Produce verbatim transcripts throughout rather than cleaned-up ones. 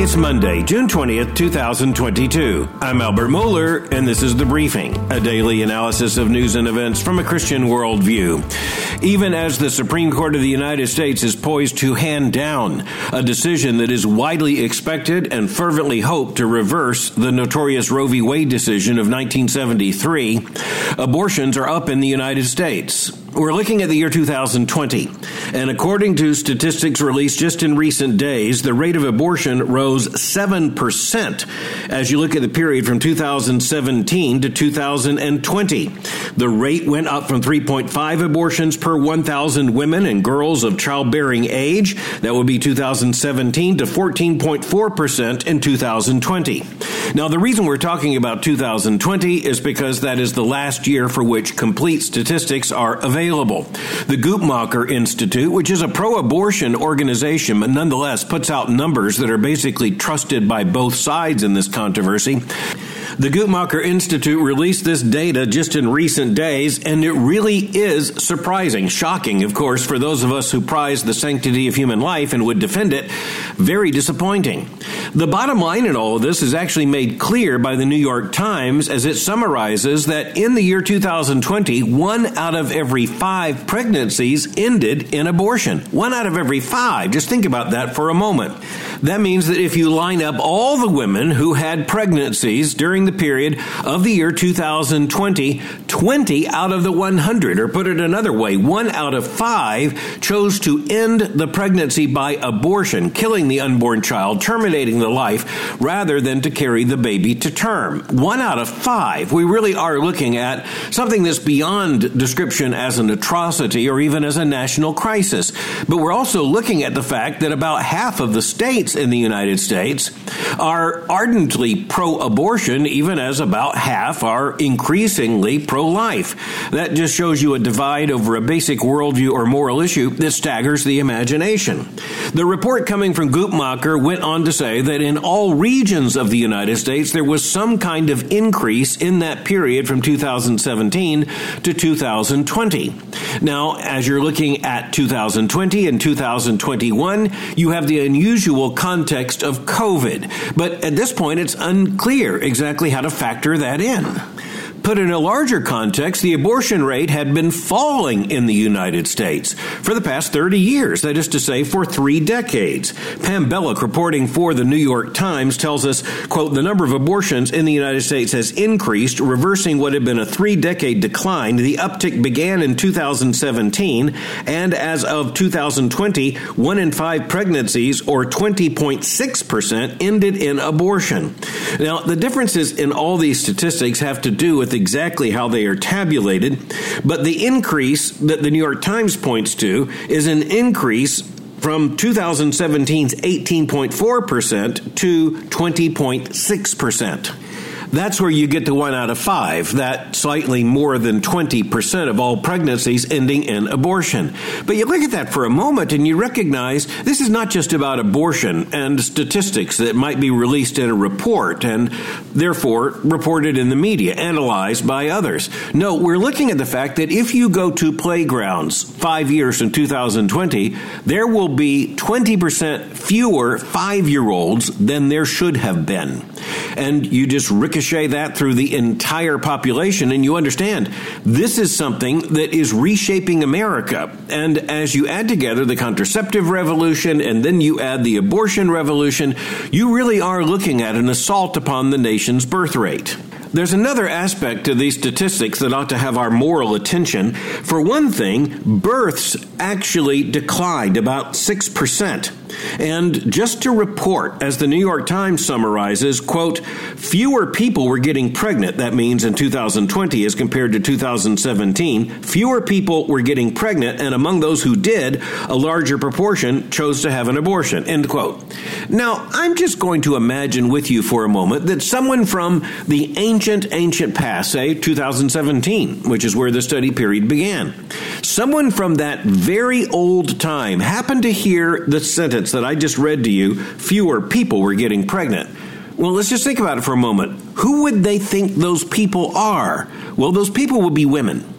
It's Monday, June twentieth, twenty twenty-two. I'm Albert Mohler, and this is The Briefing, a daily analysis of news and events from a Christian worldview. Even as the Supreme Court of the United States is poised to hand down a decision that is widely expected and fervently hoped to reverse the notorious Roe v. Wade decision of nineteen seventy-three, abortions are up in the United States. We're looking at the year two thousand twenty, and according to statistics released just in recent days, the rate of abortion rose seven percent as you look at the period from two thousand seventeen to two thousand twenty. The rate went up from three point five abortions per one thousand women and girls of childbearing age, that would be two thousand seventeen, to fourteen point four percent in two thousand twenty. Now, the reason we're talking about two thousand twenty is because that is the last year for which complete statistics are available. The Guttmacher Institute, which is a pro-abortion organization but nonetheless puts out numbers that are basically trusted by both sides in this controversy. The Guttmacher Institute released this data just in recent days, and it really is surprising, shocking, of course, for those of us who prize the sanctity of human life and would defend it. Very disappointing. The bottom line in all of this is actually made clear by the New York Times as it summarizes that in the year two thousand twenty, one out of every five pregnancies ended in abortion. One out of every five. Just think about that for a moment. That means that if you line up all the women who had pregnancies during the period of the year two thousand twenty, twenty out of the one hundred, or put it another way, one out of five chose to end the pregnancy by abortion, killing the unborn child, terminating the life, rather than to carry the baby to term. One out of five. We really are looking at something that's beyond description as an atrocity or even as a national crisis. But we're also looking at the fact that about half of the states in the United States are ardently pro-abortion, even as about half are increasingly pro-life. That just shows you a divide over a basic worldview or moral issue that staggers the imagination. The report coming from Guttmacher went on to say that in all regions of the United States, there was some kind of increase in that period from two thousand seventeen to two thousand twenty. Now, as you're looking at two thousand twenty and two thousand twenty-one, you have the unusual context of COVID. But at this point, it's unclear exactly how to factor that in. Put in a larger context, the abortion rate had been falling in the United States for the past thirty years, that is to say, for three decades. Pam Bellock, reporting for the New York Times, tells us, quote, the number of abortions in the United States has increased, reversing what had been a three-decade decline. The uptick began in two thousand seventeen, and as of two thousand twenty, one in five pregnancies, or twenty point six percent, ended in abortion. Now, the differences in all these statistics have to do with exactly how they are tabulated, but the increase that the New York Times points to is an increase from two thousand seventeen's eighteen point four percent to twenty point six percent. That's where you get to one out of five, that slightly more than twenty percent of all pregnancies ending in abortion. But you look at that for a moment and you recognize this is not just about abortion and statistics that might be released in a report and therefore reported in the media, analyzed by others. No, we're looking at the fact that if you go to playgrounds five years from two thousand twenty, there will be twenty percent fewer five-year-olds than there should have been. And you just ricochet that through the entire population, and you understand this is something that is reshaping America. And as you add together the contraceptive revolution and then you add the abortion revolution, you really are looking at an assault upon the nation's birth rate. There's another aspect to these statistics that ought to have our moral attention. For one thing, births actually declined about six percent. And just to report, as the New York Times summarizes, quote, fewer people were getting pregnant. That means in two thousand twenty as compared to two thousand seventeen, fewer people were getting pregnant, and among those who did, a larger proportion chose to have an abortion, end quote. Now, I'm just going to imagine with you for a moment that someone from the ancient, ancient past, say two thousand seventeen, which is where the study period began, someone from that very old time happened to hear the sentence that I just read to you, fewer people were getting pregnant. Well, let's just think about it for a moment. Who would they think those people are? Well, those people would be women.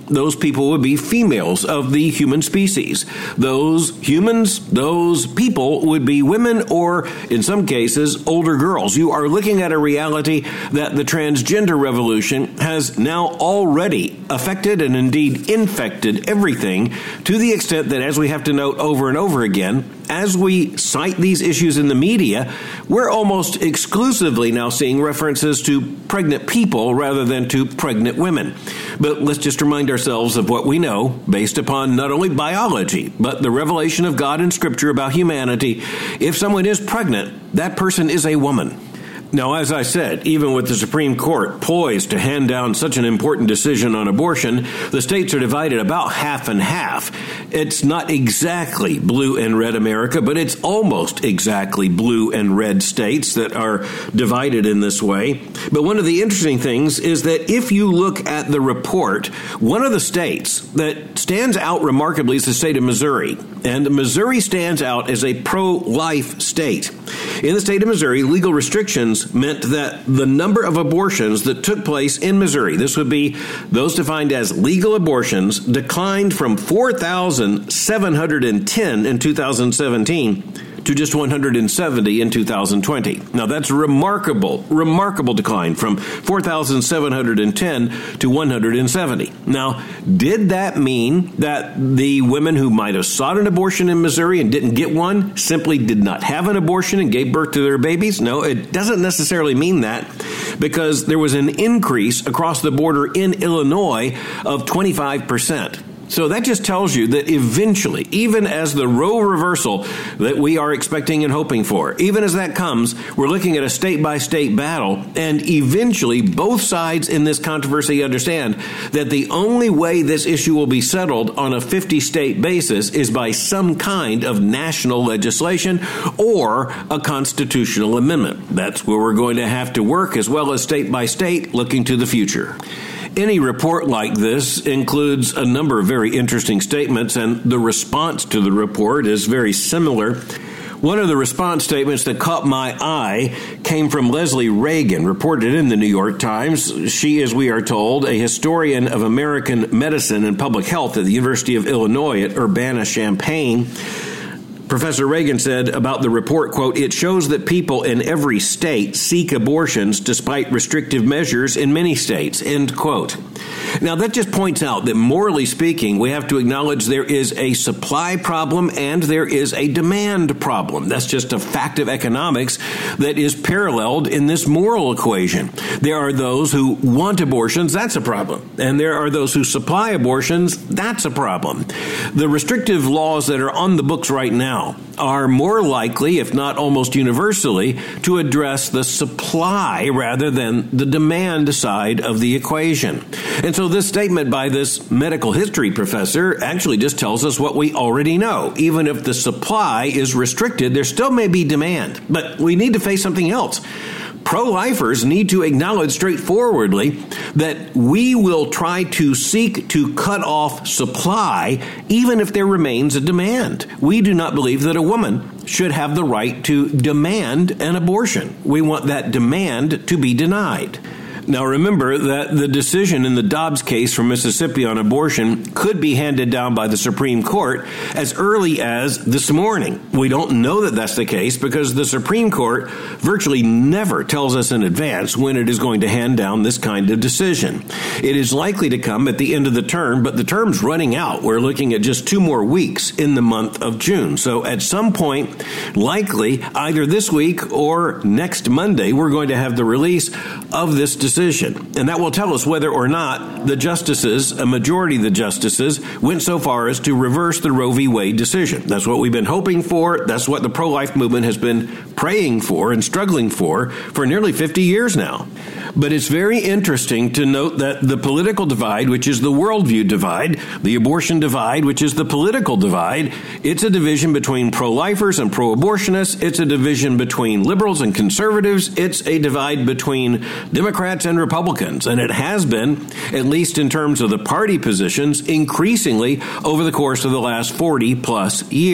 Those people would be females of the human species. Those humans, those people would be women or, in some cases, older girls. You are looking at a reality that the transgender revolution has now already affected and indeed infected everything, to the extent that, as we have to note over and over again, as we cite these issues in the media, we're almost exclusively now seeing references to pregnant people rather than to pregnant women. But let's just remind ourselves of what we know based upon not only biology, but the revelation of God in Scripture about humanity. If someone is pregnant, that person is a woman. Now, as I said, even with the Supreme Court poised to hand down such an important decision on abortion, the states are divided about half and half. It's not exactly blue and red America, but it's almost exactly blue and red states that are divided in this way. But one of the interesting things is that if you look at the report, one of the states that stands out remarkably is the state of Missouri. And Missouri stands out as a pro-life state. In the state of Missouri, legal restrictions meant that the number of abortions that took place in Missouri, this would be those defined as legal abortions, declined from four thousand seven hundred ten in two thousand seventeen to just one hundred seventy in two thousand twenty. Now, that's a remarkable, remarkable decline from four thousand seven hundred ten to one hundred seventy. Now, did that mean that the women who might have sought an abortion in Missouri and didn't get one simply did not have an abortion and gave birth to their babies? No, it doesn't necessarily mean that, because there was an increase across the border in Illinois of twenty-five percent. So that just tells you that eventually, even as the Roe reversal that we are expecting and hoping for, even as that comes, we're looking at a state-by-state battle, and eventually both sides in this controversy understand that the only way this issue will be settled on a fifty-state basis is by some kind of national legislation or a constitutional amendment. That's where we're going to have to work, as well as state-by-state, looking to the future. Any report like this includes a number of very interesting statements, and the response to the report is very similar. One of the response statements that caught my eye came from Leslie Reagan, reported in the New York Times. She is, we are told, a historian of American medicine and public health at the University of Illinois at Urbana-Champaign. Professor Reagan said about the report, quote, "It shows that people in every state seek abortions despite restrictive measures in many states," end quote. Now, that just points out that, morally speaking, we have to acknowledge there is a supply problem and there is a demand problem. That's just a fact of economics that is paralleled in this moral equation. There are those who want abortions, that's a problem. And there are those who supply abortions, that's a problem. The restrictive laws that are on the books right now are more likely, if not almost universally, to address the supply rather than the demand side of the equation. And so this statement by this medical history professor actually just tells us what we already know. Even if the supply is restricted, there still may be demand. But we need to face something else. Pro-lifers need to acknowledge straightforwardly that we will try to seek to cut off supply even if there remains a demand. We do not believe that a woman should have the right to demand an abortion. We want that demand to be denied. Now, remember that the decision in the Dobbs case from Mississippi on abortion could be handed down by the Supreme Court as early as this morning. We don't know that that's the case because the Supreme Court virtually never tells us in advance when it is going to hand down this kind of decision. It is likely to come at the end of the term, but the term's running out. We're looking at just two more weeks in the month of June. So at some point, likely either this week or next Monday, we're going to have the release of this decision. Decision. And that will tell us whether or not the justices, a majority of the justices, went so far as to reverse the Roe v. Wade decision. That's what we've been hoping for. That's what the pro-life movement has been praying for and struggling for for nearly fifty years now. But it's very interesting to note that the political divide, which is the worldview divide, the abortion divide, which is the political divide, it's a division between pro-lifers and pro-abortionists. It's a division between liberals and conservatives. It's a divide between Democrats and Republicans. And it has been, at least in terms of the party positions, increasingly over the course of the last forty plus years.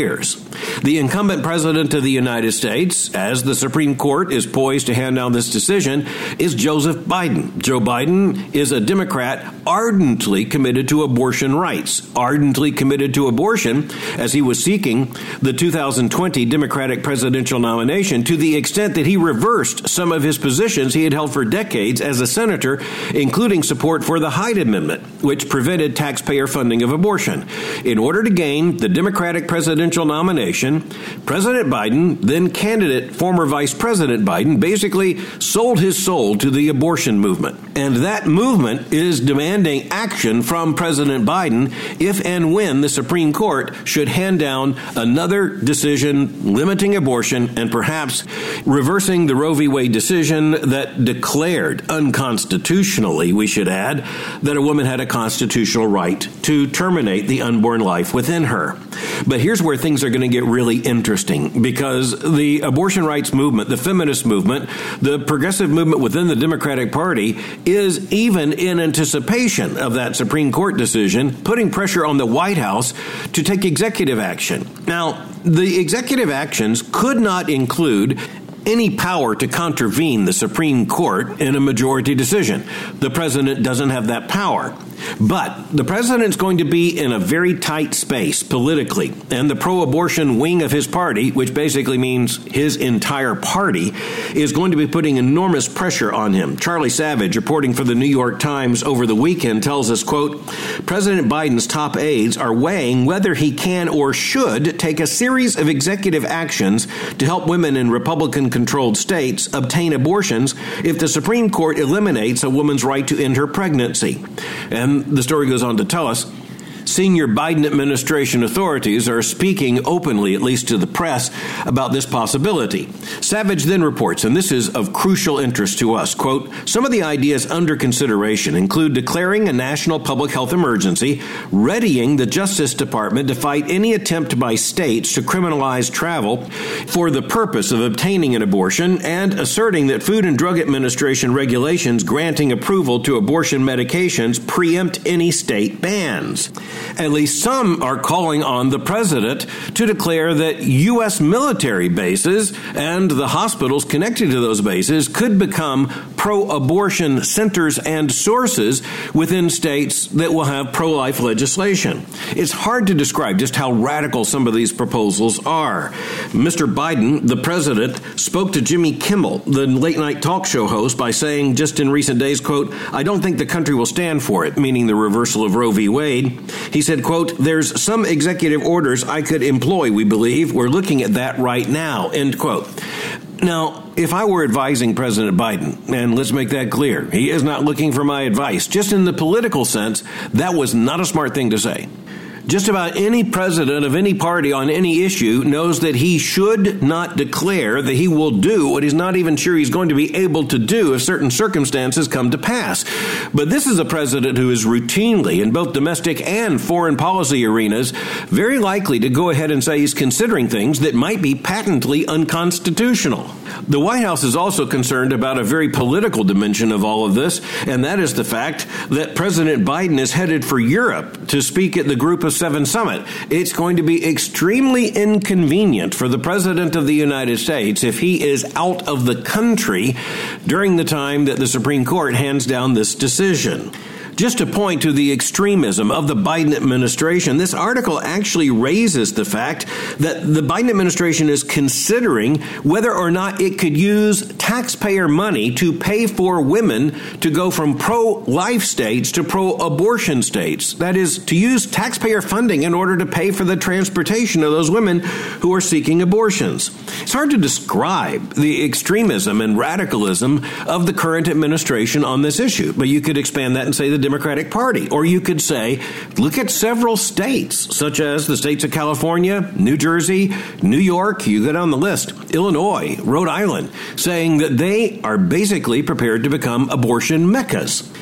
The incumbent president of the United States, as the Supreme Court is poised to hand down this decision, is Joseph Biden. Joe Biden is a Democrat ardently committed to abortion rights, ardently committed to abortion as he was seeking the two thousand twenty Democratic presidential nomination, to the extent that he reversed some of his positions he had held for decades as a senator, including support for the Hyde Amendment, which prevented taxpayer funding of abortion. In order to gain the Democratic presidential nomination, President Biden, then candidate former Vice President Biden, basically sold his soul to the abortion movement. And that movement is demanding action from President Biden if and when the Supreme Court should hand down another decision limiting abortion and perhaps reversing the Roe v. Wade decision that declared unconstitutionally, we should add, that a woman had a constitutional right to terminate the unborn life within her. But here's where things are going to get really interesting, because the abortion rights movement, the feminist movement, the progressive movement within the Democratic Party is, even in anticipation of that Supreme Court decision, putting pressure on the White House to take executive action. Now, the executive actions could not include any power to contravene the Supreme Court in a majority decision. The president doesn't have that power. But the president's going to be in a very tight space politically, and the pro-abortion wing of his party, which basically means his entire party, is going to be putting enormous pressure on him. Charlie Savage, reporting for the New York Times over the weekend, tells us, quote, President Biden's top aides are weighing whether he can or should take a series of executive actions to help women in Republican-controlled states obtain abortions if the Supreme Court eliminates a woman's right to end her pregnancy. And the story goes on to tell us, senior Biden administration authorities are speaking openly, at least to the press, about this possibility. Savage then reports, and this is of crucial interest to us, quote, some of the ideas under consideration include declaring a national public health emergency, readying the Justice Department to fight any attempt by states to criminalize travel for the purpose of obtaining an abortion, and asserting that Food and Drug Administration regulations granting approval to abortion medications preempt any state bans. At least some are calling on the president to declare that U S military bases and the hospitals connected to those bases could become pro-abortion centers and sources within states that will have pro-life legislation. It's hard to describe just how radical some of these proposals are. Mister Biden, the president, spoke to Jimmy Kimmel, the late-night talk show host, by saying just in recent days, quote, I don't think the country will stand for it, meaning the reversal of Roe v. Wade. He said, quote, there's some executive orders I could employ, we believe. We're looking at that right now, end quote. Now, if I were advising President Biden, and let's make that clear, he is not looking for my advice. Just in the political sense, that was not a smart thing to say. Just about any president of any party on any issue knows that he should not declare that he will do what he's not even sure he's going to be able to do if certain circumstances come to pass. But this is a president who is routinely, in both domestic and foreign policy arenas, very likely to go ahead and say he's considering things that might be patently unconstitutional. The White House is also concerned about a very political dimension of all of this, and that is the fact that President Biden is headed for Europe to speak at the Group of Seven Summit. It's going to be extremely inconvenient for the President of the United States if he is out of the country during the time that the Supreme Court hands down this decision. Just to point to the extremism of the Biden administration, this article actually raises the fact that the Biden administration is considering whether or not it could use taxpayer money to pay for women to go from pro-life states to pro-abortion states. That is, to use taxpayer funding in order to pay for the transportation of those women who are seeking abortions. It's hard to describe the extremism and radicalism of the current administration on this issue, but you could expand that and say the Democratic Party. Or you could say, look at several states, such as the states of California, New Jersey, New York, you go down the list, Illinois, Rhode Island, saying that they are basically prepared to become abortion meccas.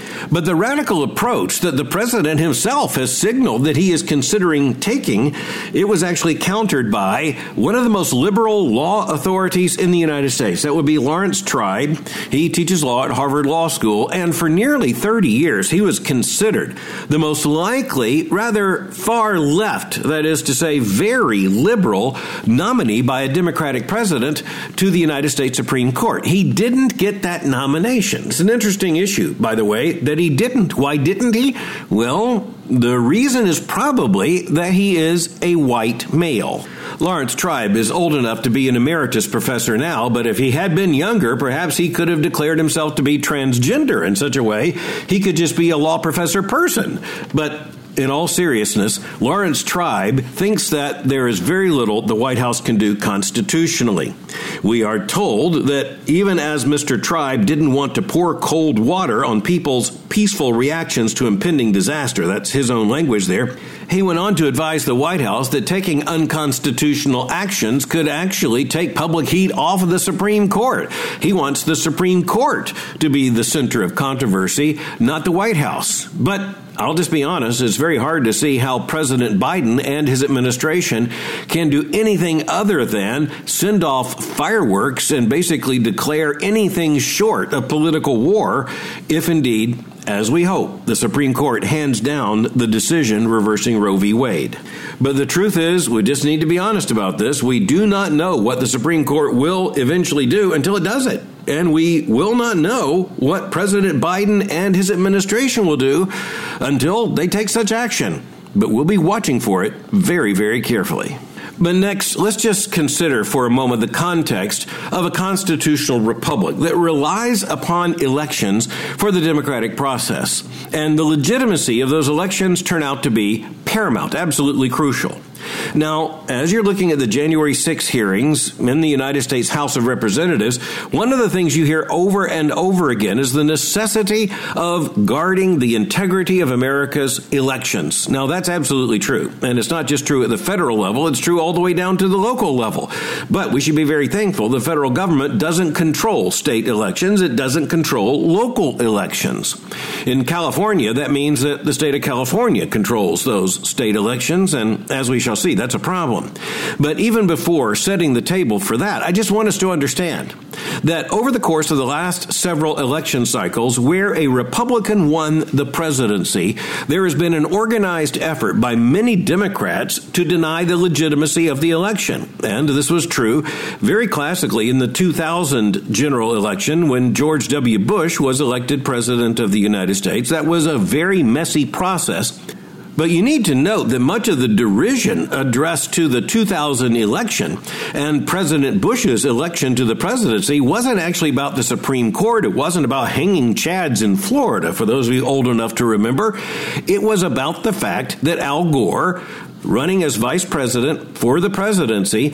But the radical approach that the president himself has signaled that he is considering taking, it was actually countered by one of the most liberal law authorities in the United States. That would be Lawrence Tribe. He teaches law at Harvard Law School, and for nearly thirty years, he was considered the most likely, rather far left, that is to say, very liberal nominee by a Democratic president to the United States Supreme Court. He didn't get that nomination. It's an interesting issue, by the way, that he didn't. Why didn't he? Well, the reason is probably that he is a white male. Lawrence Tribe is old enough to be an emeritus professor now, but if he had been younger, perhaps he could have declared himself to be transgender in such a way he could just be a law professor person. But in all seriousness, Lawrence Tribe thinks that there is very little the White House can do constitutionally. We are told that even as Mister Tribe didn't want to pour cold water on people's peaceful reactions to impending disaster, that's his own language there, he went on to advise the White House that taking unconstitutional actions could actually take public heat off of the Supreme Court. He wants the Supreme Court to be the center of controversy, not the White House. But I'll just be honest, it's very hard to see how President Biden and his administration can do anything other than send off fireworks and basically declare anything short of political war if indeed, as we hope, the Supreme Court hands down the decision reversing Roe v. Wade. But the truth is, we just need to be honest about this. We do not know what the Supreme Court will eventually do until it does it. And we will not know what President Biden and his administration will do until they take such action. But we'll be watching for it very, very carefully. But next, let's just consider for a moment the context of a constitutional republic that relies upon elections for the democratic process. And the legitimacy of those elections turn out to be paramount, absolutely crucial. Now, as you're looking at the January sixth hearings in the United States House of Representatives, one of the things you hear over and over again is the necessity of guarding the integrity of America's elections. Now, that's absolutely true. And it's not just true at the federal level, it's true all the way down to the local level. But we should be very thankful the federal government doesn't control state elections. It doesn't control local elections. In California, that means that the state of California controls those state elections. And as we shall see, that's a problem. But even before setting the table for that, I just want us to understand that over the course of the last several election cycles where a Republican won the presidency, there has been an organized effort by many Democrats to deny the legitimacy of the election. And this was true very classically in the two thousand general election when George W. Bush was elected president of the United States. That was a very messy process. But you need to note that much of the derision addressed to the two thousand election and President Bush's election to the presidency wasn't actually about the Supreme Court. It wasn't about hanging chads in Florida, for those of you old enough to remember. It was about the fact that Al Gore, running as vice president for the presidency,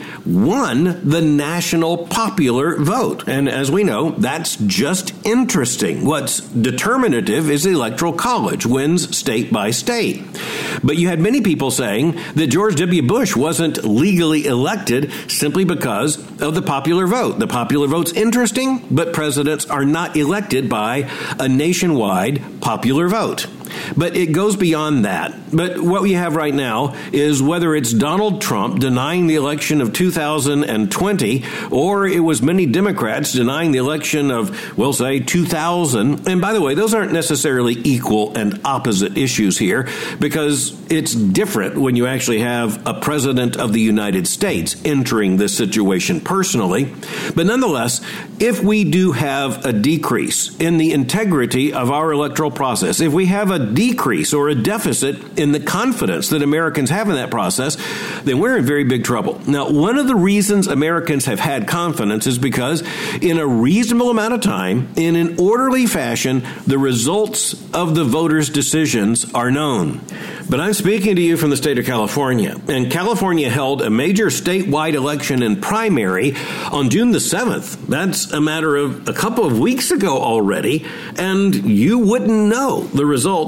won the national popular vote. And as we know, that's just interesting. What's determinative is the Electoral College wins state by state. But you had many people saying that George W. Bush wasn't legally elected simply because of the popular vote. The popular vote's interesting, but presidents are not elected by a nationwide popular vote. But it goes beyond that. But what we have right now is whether it's Donald Trump denying the election of two thousand twenty, or it was many Democrats denying the election of, we'll say, two thousand. And by the way, those aren't necessarily equal and opposite issues here, because it's different when you actually have a president of the United States entering this situation personally. But nonetheless, if we do have a decrease in the integrity of our electoral process, if we have a decrease or a deficit in the confidence that Americans have in that process, then we're in very big trouble. Now, one of the reasons Americans have had confidence is because in a reasonable amount of time, in an orderly fashion, the results of the voters' decisions are known. But I'm speaking to you from the state of California, and California held a major statewide election and primary on June the seventh. That's a matter of a couple of weeks ago already, and you wouldn't know the results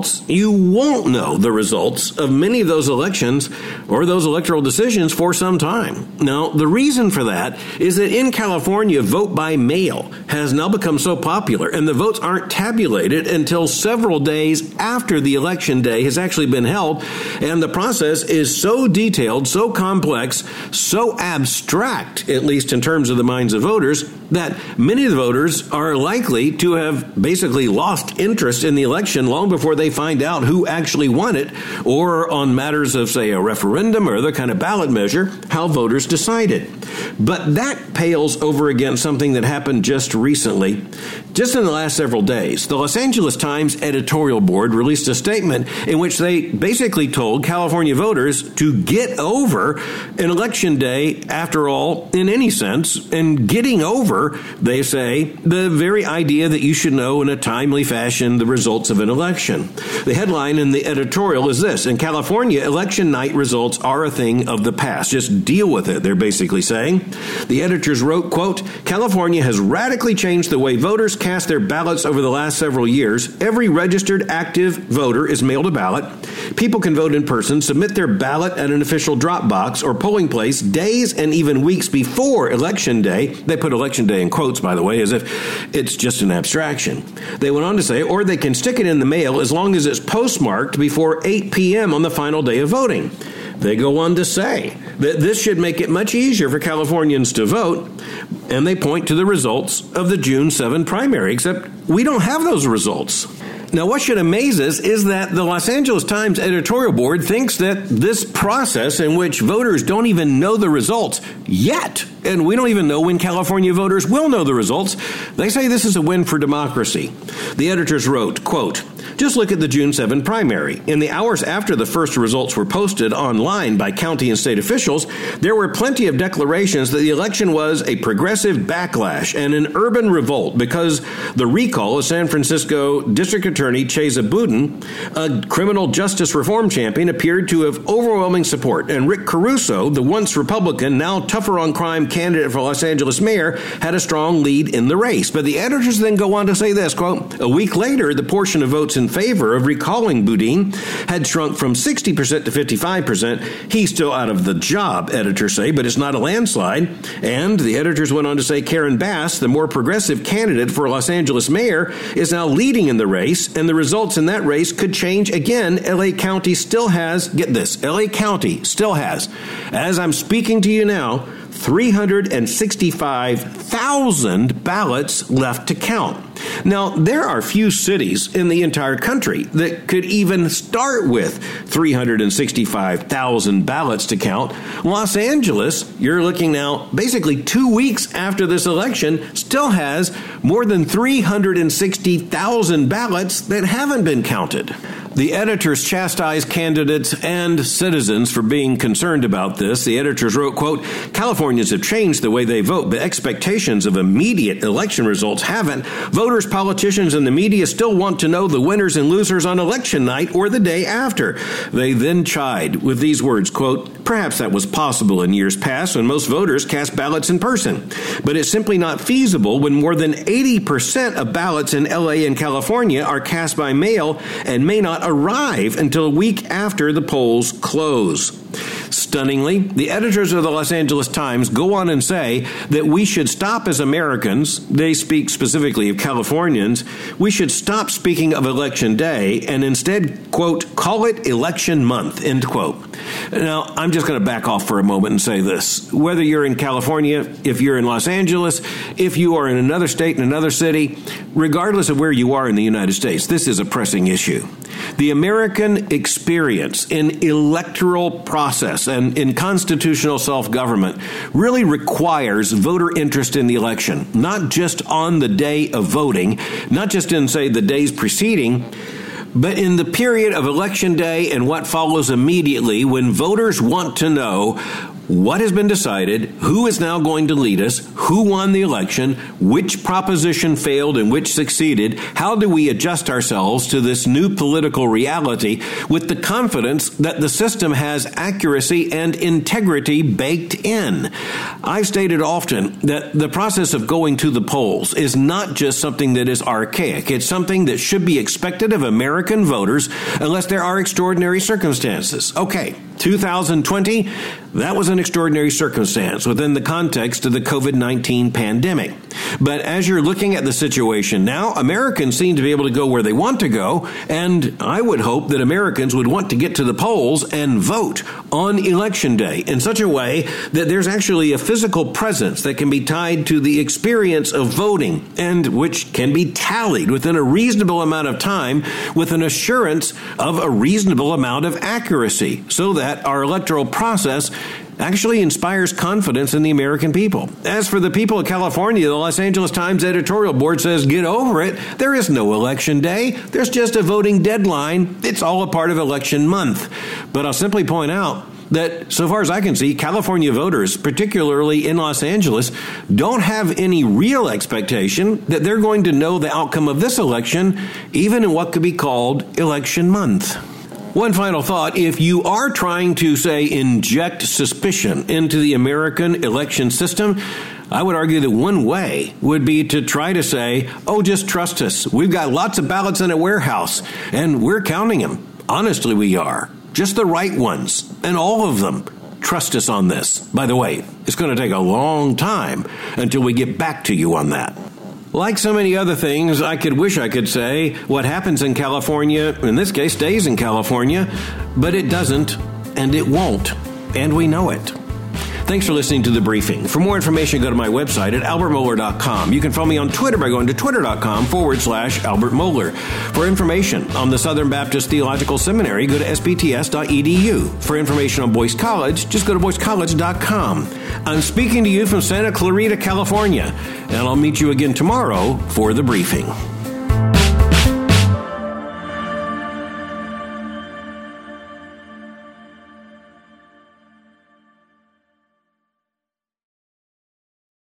results, you won't know the results of many of those elections or those electoral decisions for some time. Now, the reason for that is that in California, vote by mail has now become so popular, and the votes aren't tabulated until several days after the election day has actually been held, and the process is so detailed, so complex, so abstract, at least in terms of the minds of voters, that many of the voters are likely to have basically lost interest in the election long before they find out who actually won it, or on matters of, say, a referendum or other kind of ballot measure, how voters decided. But that pales over against something that happened just recently. Just in the last several days, the Los Angeles Times editorial board released a statement in which they basically told California voters to get over an election day, after all, in any sense, and getting over, they say, the very idea that you should know in a timely fashion the results of an election. The headline in the editorial is this: in California, election night results are a thing of the past. Just deal with it, they're basically saying. The editors wrote, quote, California has radically changed the way voters cast their ballots over the last several years. Every registered active voter is mailed a ballot. People can vote in person, submit their ballot at an official drop box or polling place days and even weeks before Election Day. They put Election Day in quotes, by the way, as if it's just an abstraction. They went on to say, or they can stick it in the mail as long as it's postmarked before eight p.m. on the final day of voting. They go on to say that this should make it much easier for Californians to vote, and they point to the results of the June seventh primary, except we don't have those results. Now, what should amaze us is that the Los Angeles Times editorial board thinks that this process in which voters don't even know the results yet, and we don't even know when California voters will know the results, they say this is a win for democracy. The editors wrote, quote, just look at the June seventh primary. In the hours after the first results were posted online by county and state officials, there were plenty of declarations that the election was a progressive backlash and an urban revolt because the recall of San Francisco District Attorney Chesa Boudin, a criminal justice reform champion, appeared to have overwhelming support, and Rick Caruso, the once Republican, now tougher on crime candidate for Los Angeles mayor, had a strong lead in the race. But the editors then go on to say this, quote, a week later, the portion of votes in favor of recalling Boudin had shrunk from sixty percent to fifty-five percent. He's still out of the job, editors say, but it's not a landslide. And the editors went on to say Karen Bass, the more progressive candidate for Los Angeles mayor, is now leading in the race, and the results in that race could change again. L A County still has, get this, L A County still has, as I'm speaking to you now, three hundred sixty-five thousand ballots left to count. Now, there are few cities in the entire country that could even start with three hundred sixty-five thousand ballots to count. Los Angeles, you're looking now basically two weeks after this election, still has more than three hundred sixty thousand ballots that haven't been counted. The editors chastised candidates and citizens for being concerned about this. The editors wrote, quote, Californians have changed the way they vote, but expectations of immediate election results haven't. Voters, politicians, and the media still want to know the winners and losers on election night or the day after. They then chide with these words, quote, perhaps that was possible in years past when most voters cast ballots in person, but it's simply not feasible when more than eighty percent of ballots in L A and California are cast by mail and may not arrive until a week after the polls close. Stunningly, the editors of the Los Angeles Times go on and say that we should stop as Americans, they speak specifically of Californians, we should stop speaking of Election Day and instead, quote, call it Election Month, end quote. Now, I'm just going to back off for a moment and say this. Whether you're in California, if you're in Los Angeles, if you are in another state, in another city, regardless of where you are in the United States, this is a pressing issue. The American experience in electoral process and in constitutional self-government really requires voter interest in the election, not just on the day of voting, not just in, say, the days preceding, but in the period of Election Day and what follows immediately when voters want to know what has been decided, who is now going to lead us, who won the election, which proposition failed and which succeeded, how do we adjust ourselves to this new political reality with the confidence that the system has accuracy and integrity baked in. I've stated often that the process of going to the polls is not just something that is archaic. It's something that should be expected of American voters unless there are extraordinary circumstances. Okay, two thousand twenty, that was an extraordinary circumstance within the context of the covid nineteen pandemic. But as you're looking at the situation now, Americans seem to be able to go where they want to go, and I would hope that Americans would want to get to the polls and vote on Election Day in such a way that there's actually a physical presence that can be tied to the experience of voting and which can be tallied within a reasonable amount of time with an assurance of a reasonable amount of accuracy so that our electoral process actually inspires confidence in the American people. As for the people of California, the Los Angeles Times editorial board says, get over it. There is no election day. There's just a voting deadline. It's all a part of election month. But I'll simply point out that, so far as I can see, California voters, particularly in Los Angeles, don't have any real expectation that they're going to know the outcome of this election, even in what could be called election month. One final thought, if you are trying to, say, inject suspicion into the American election system, I would argue that one way would be to try to say, oh, just trust us. We've got lots of ballots in a warehouse, and we're counting them. Honestly, we are. Just the right ones, and all of them. Trust us on this. By the way, it's going to take a long time until we get back to you on that. Like so many other things, I could wish I could say what happens in California, in this case, stays in California, but it doesn't, and it won't, and we know it. Thanks for listening to The Briefing. For more information, go to my website at albert mohler dot com. You can follow me on Twitter by going to twitter.com forward slash Albert Mohler. For information on the Southern Baptist Theological Seminary, go to s b t s dot e d u. For information on Boyce College, just go to boyce college dot com. I'm speaking to you from Santa Clarita, California, and I'll meet you again tomorrow for The Briefing.